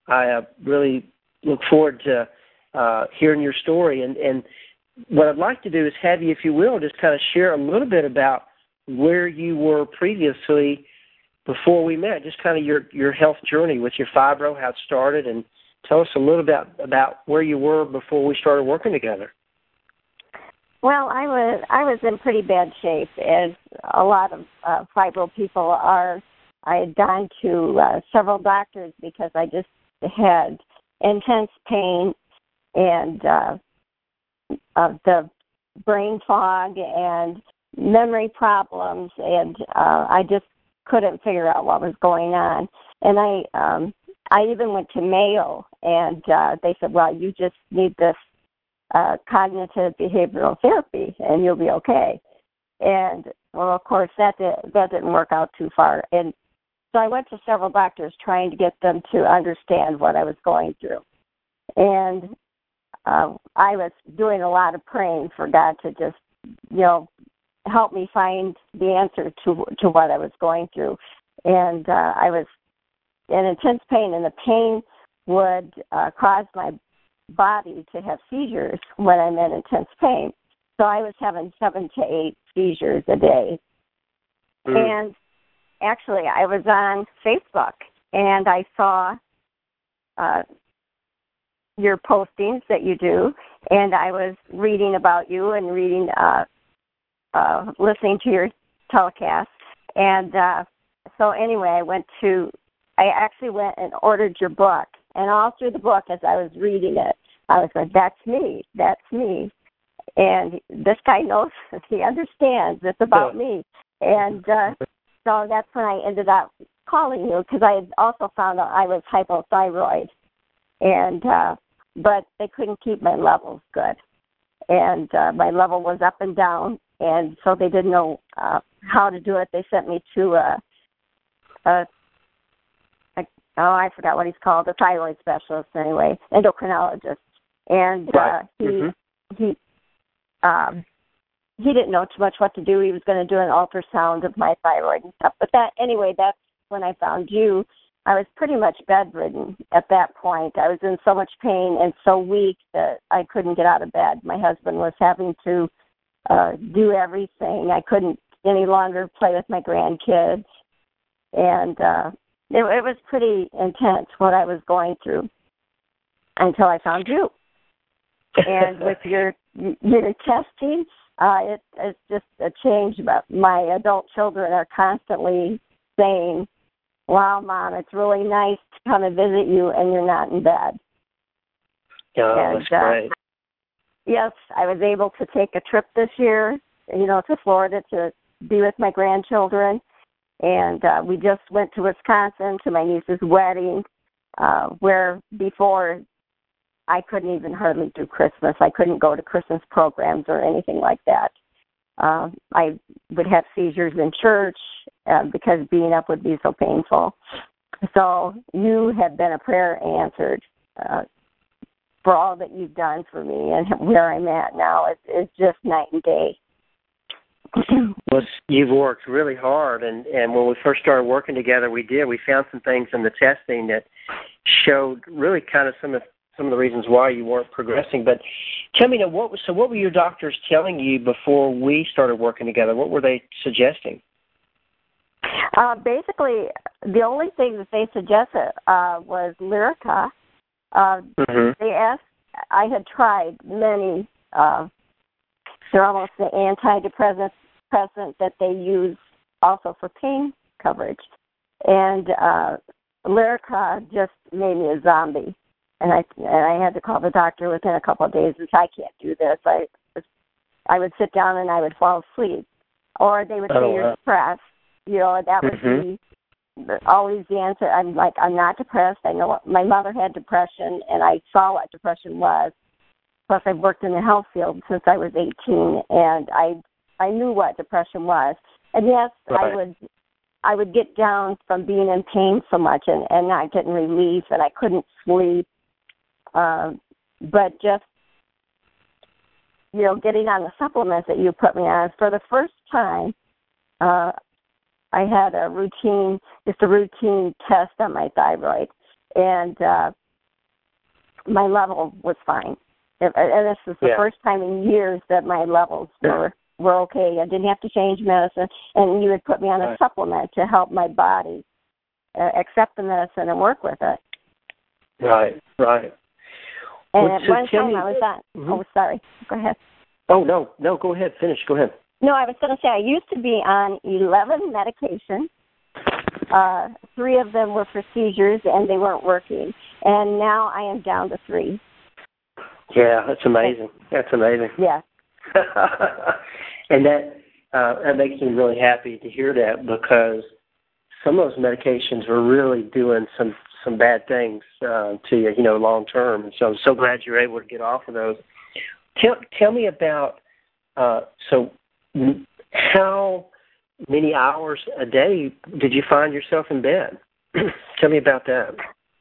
I really look forward to hearing your story. And what I'd like to do is have you, if you will, just kind of share a little bit about where you were previously before we met, just kind of your health journey with your fibro, how it started, and tell us a little bit about where you were before we started working together. Well, I was in pretty bad shape, as a lot of fibro people are. I had gone to several doctors because I just had intense pain and the brain fog and memory problems, and I just couldn't figure out what was going on. And I even went to Mayo, and they said, well, you just need this cognitive behavioral therapy, and you'll be okay. And, well, of course, that didn't work out too far. And so I went to several doctors trying to get them to understand what I was going through. And I was doing a lot of praying for God to just, help me find the answer to what I was going through. And I was in intense pain, and the pain would cause my body to have seizures when I'm in intense pain. So I was having 7 to 8 seizures a day. And actually, I was on Facebook, and I saw your postings that you do, and I was reading about you and listening to your telecast. And so anyway, I actually went and ordered your book. And all through the book, as I was reading it, I was like, that's me. And this guy knows, he understands, it's about me. And so that's when I ended up calling you, because I had also found out I was hypothyroid. And but they couldn't keep my levels good. And my level was up and down, and so they didn't know how to do it. They sent me to I forgot what he's called, a thyroid specialist anyway, endocrinologist. And he didn't know too much what to do. He was going to do an ultrasound of my thyroid and stuff. But that's when I found you. I was pretty much bedridden at that point. I was in so much pain and so weak that I couldn't get out of bed. My husband was having to do everything. I couldn't any longer play with my grandkids. And it was pretty intense what I was going through until I found you. And with your testing, it's just a change. But my adult children are constantly saying, wow, Mom, it's really nice to come and visit you and you're not in bed. Oh, that's great. Yes, I was able to take a trip this year, to Florida to be with my grandchildren. And we just went to Wisconsin to my niece's wedding, where before I couldn't even hardly do Christmas. I couldn't go to Christmas programs or anything like that. I would have seizures in church because being up would be so painful. So you have been a prayer answered for all that you've done for me, and where I'm at now is just night and day. Well, you've worked really hard, and when we first started working together, we found some things in the testing that showed really kind of some of the reasons why you weren't progressing. But tell me now, what were your doctors telling you before we started working together? What were they suggesting? Basically, the only thing that they suggested was Lyrica. They asked, I had tried many, they're almost the antidepressants that they use also for pain coverage. And Lyrica just made me a zombie. And I had to call the doctor within a couple of days and say, I can't do this. I would sit down and I would fall asleep. Or they would say, you're depressed. That would be always the answer. I'm like, I'm not depressed. I know my mother had depression, and I saw what depression was. Plus, I've worked in the health field since I was 18, and I knew what depression was. And yes, right. I would get down from being in pain so much and not getting relief, and I couldn't sleep. But just, getting on the supplements that you put me on, for the first time, I had a routine test on my thyroid. and my level was fine. And this is the first time in years that my levels were okay. I didn't have to change medicine, and you would put me on a supplement to help my body accept the medicine and work with it. Right. And at one time I was on, oh, sorry, go ahead. Oh, no, go ahead, finish, go ahead. No, I was going to say I used to be on 11 medications. 3 of them were for seizures, and they weren't working. And now I am down to 3. Yeah, that's amazing. Yeah. And that makes me really happy to hear that, because some of those medications were really doing some bad things to you, long term. And so I'm so glad you're able to get off of those. Tell me about, how many hours a day did you find yourself in bed? Tell me about that.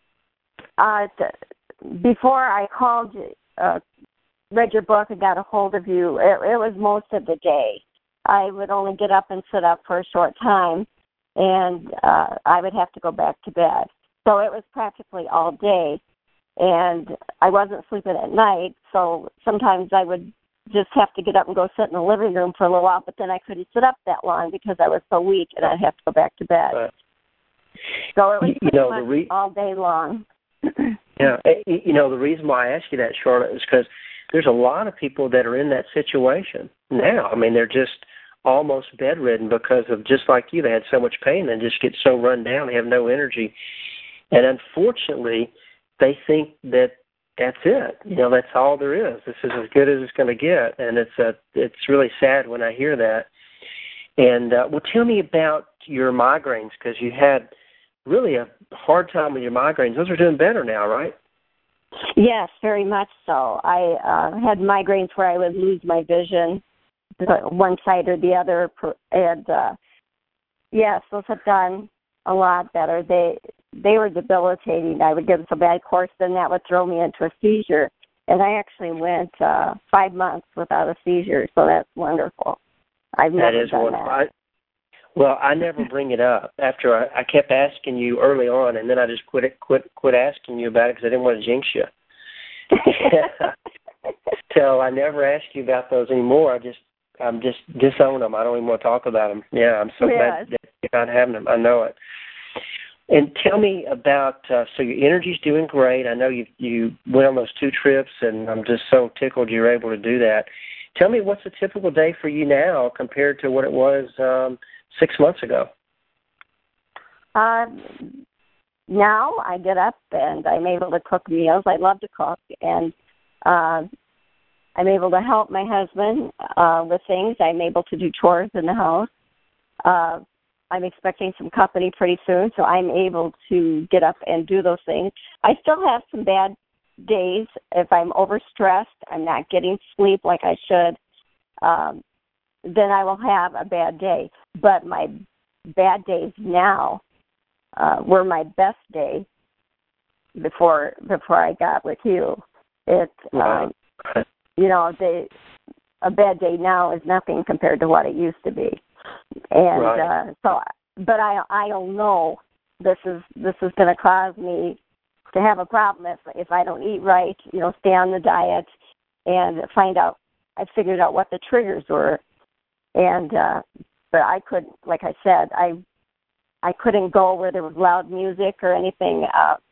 Before I called you, read your book and got a hold of you, it was most of the day. I would only get up and sit up for a short time, and I would have to go back to bed. So it was practically all day, and I wasn't sleeping at night, so sometimes I would just have to get up and go sit in the living room for a little while, but then I couldn't sit up that long because I was so weak, and I'd have to go back to bed. So it was pretty much all day long. Yeah, the reason why I ask you that, Charlotte, is because there's a lot of people that are in that situation now. I mean, they're just almost bedridden because of, just like you, they had so much pain and just get so run down, they have no energy. And unfortunately, they think that that's it. That's all there is. This is as good as it's going to get, and it's really sad when I hear that. And tell me about your migraines, because you had really a hard time with your migraines. Those are doing better now, right? Yes, very much so. I had migraines where I would lose my vision, one side or the other, and yes, those have done a lot better. They were debilitating. I would get so bad, of course, then that would throw me into a seizure. And I actually went 5 months without a seizure, so that's wonderful. I've never done that. Well, I never bring it up. After I kept asking you early on, and then I just quit asking you about it because I didn't want to jinx you. So I never ask you about those anymore. I'm just disown them. I don't even want to talk about them. Yeah, I'm so glad that you're not having them. I know it. And tell me about, so your energy's doing great. I know you went on those 2 trips, and I'm just so tickled you were able to do that. Tell me, what's a typical day for you now compared to what it was 6 months ago? Now I get up and I'm able to cook meals. I love to cook, and I'm able to help my husband with things. I'm able to do chores in the house. I'm expecting some company pretty soon, so I'm able to get up and do those things. I still have some bad days. If I'm overstressed, I'm not getting sleep like I should, then I will have a bad day. But my bad days now were my best day before I got with you. A bad day now is nothing compared to what it used to be. And but I don't know. This is going to cause me to have a problem if I don't eat right. Stay on the diet and find out. I figured out what the triggers were, and but I could, like I said, I couldn't go where there was loud music or anything.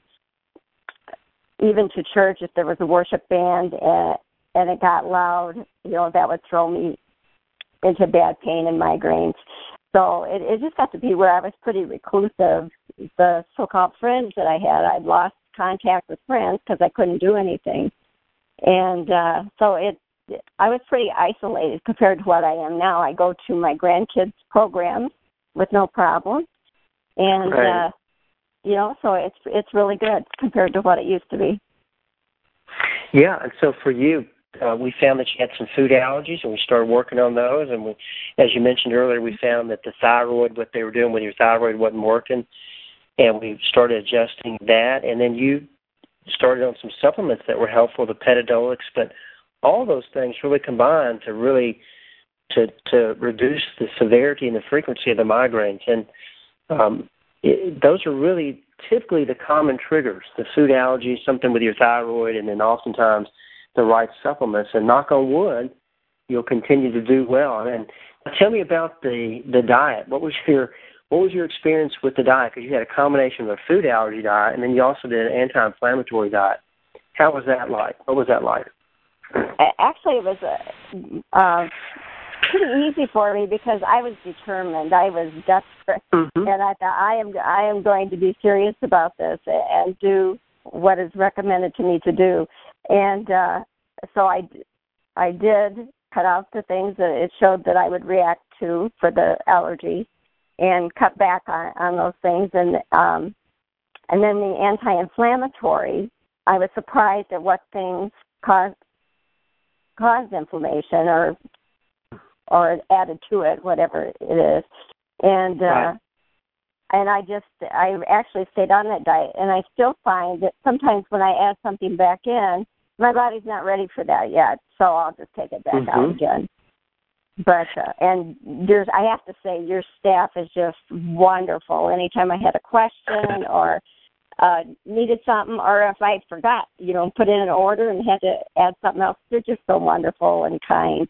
Even to church, if there was a worship band and it got loud, that would throw me into bad pain and migraines. So it just got to be where I was pretty reclusive. The so-called friends that I had, I'd lost contact with friends because I couldn't do anything. And so I was pretty isolated compared to what I am now. I go to my grandkids' programs with no problem. And, so it's really good compared to what it used to be. Yeah, and so for you, we found that you had some food allergies, and we started working on those. And we, as you mentioned earlier, we found that the thyroid, what they were doing with your thyroid wasn't working, and we started adjusting that. And then you started on some supplements that were helpful, the Petadolix, but all those things really combined to really to reduce the severity and the frequency of the migraines. And those are really typically the common triggers, the food allergy, something with your thyroid, and then oftentimes the right supplements. And knock on wood, you'll continue to do well. And tell me about the diet. What was your experience with the diet? Because you had a combination of a food allergy diet, and then you also did an anti-inflammatory diet. How was that like? What was that like? Actually, it was pretty easy for me because I was determined. I was desperate, and I thought I am going to be serious about this and do what is recommended to me to do. And so I did cut out the things that it showed that I would react to for the allergy, and cut back on those things. And then the anti-inflammatory, I was surprised at what things caused inflammation or added to it, whatever it is. And and I actually stayed on that diet, and I still find that sometimes when I add something back in, my body's not ready for that yet, so I'll just take it back out again. But and I have to say, your staff is just wonderful. Anytime I had a question or needed something, or if I forgot, put in an order and had to add something else, they're just so wonderful and kind.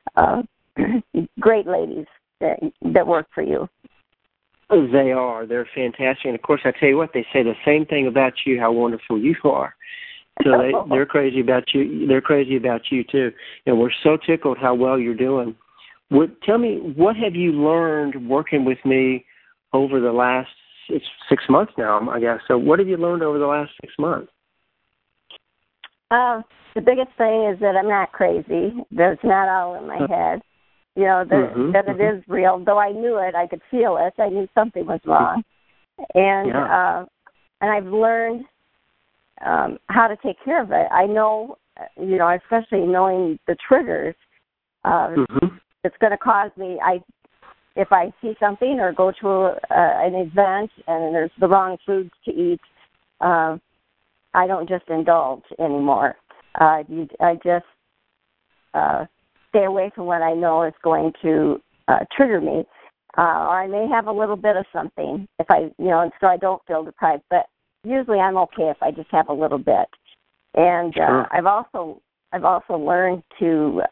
Great ladies that work for you. They are. They're fantastic. And, of course, I tell you what, they say the same thing about you, how wonderful you are. So they're crazy about you. They're crazy about you, too. And we're so tickled how well you're doing. Tell me, what have you learned working with me over the last 6 months now, I guess? So what have you learned over the last 6 months? The biggest thing is that I'm not crazy. That it's not all in my head. That it is real. Though I knew it, I could feel it. I knew something was wrong. And I've learned how to take care of it. I know, especially knowing the triggers, it's going to cause me, if I see something or go to an event and there's the wrong foods to eat, I don't just indulge anymore. I just stay away from what I know is going to trigger me. Or I may have a little bit of something if so I don't feel deprived. But usually I'm okay if I just have a little bit. And I've also learned to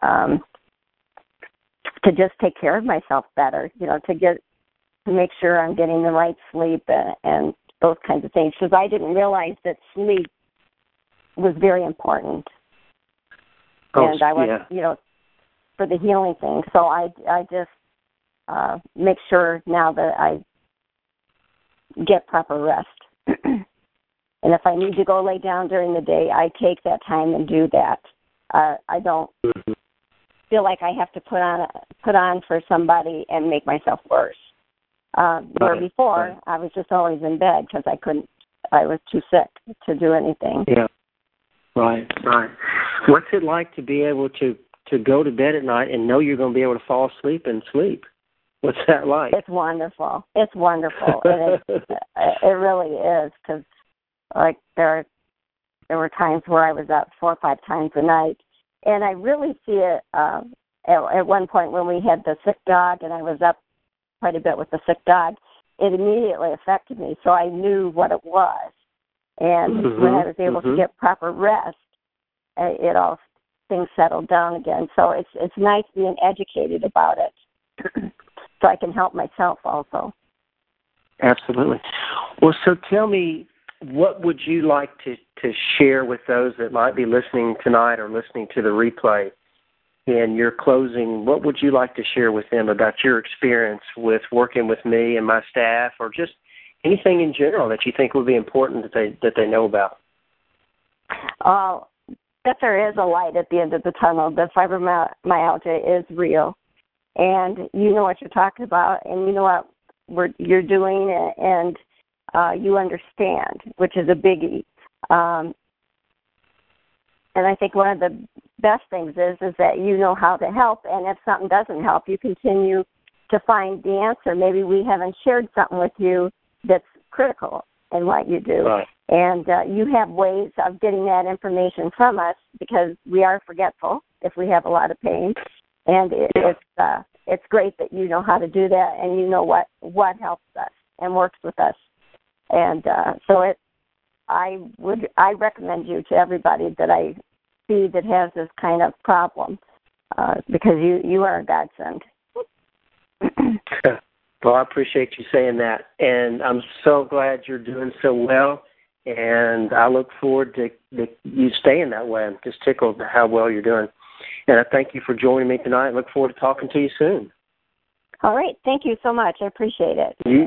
just take care of myself better. To make sure I'm getting the right sleep and those kinds of things. Because I didn't realize that sleep was very important. And I was, for the healing thing. So I just make sure now that I get proper rest. And if I need to go lay down during the day, I take that time and do that. I don't feel like I have to put on for somebody and make myself worse. Where before, I was just always in bed because I was too sick to do anything. Yeah. Right. What's it like to be able to go to bed at night and know you're going to be able to fall asleep and sleep? What's that like? It's wonderful. And it really is, because there were times where I was up 4 or 5 times a night, and I really see it at one point when we had the sick dog, and I was up quite a bit with the sick dog. It immediately affected me, so I knew what it was. And when I was able to get proper rest, things settled down again. So it's nice being educated about it, so I can help myself also. Absolutely. Well, so tell me, what would you like to share with those that might be listening tonight or listening to the replay? In your closing, what would you like to share with them about your experience with working with me and my staff, or just anything in general that you think would be important that they know about? That there is a light at the end of the tunnel. The fibromyalgia is real, and you know what you're talking about, and you know what you're doing, and you understand, which is a biggie. And I think one of the best things is that you know how to help, and if something doesn't help, you continue to find the answer. Maybe we haven't shared something with you that's critical in what you do. Right. And you have ways of getting that information from us, because we are forgetful if we have a lot of pain. And it's great that you know how to do that, and you know what helps us and works with us. And so I recommend you to everybody that I see that has this kind of problem, because you are a godsend. Well, I appreciate you saying that, and I'm so glad you're doing so well, and I look forward to you staying that way. I'm just tickled how well you're doing, and I thank you for joining me tonight. I look forward to talking to you soon. All right. Thank you so much. I appreciate it.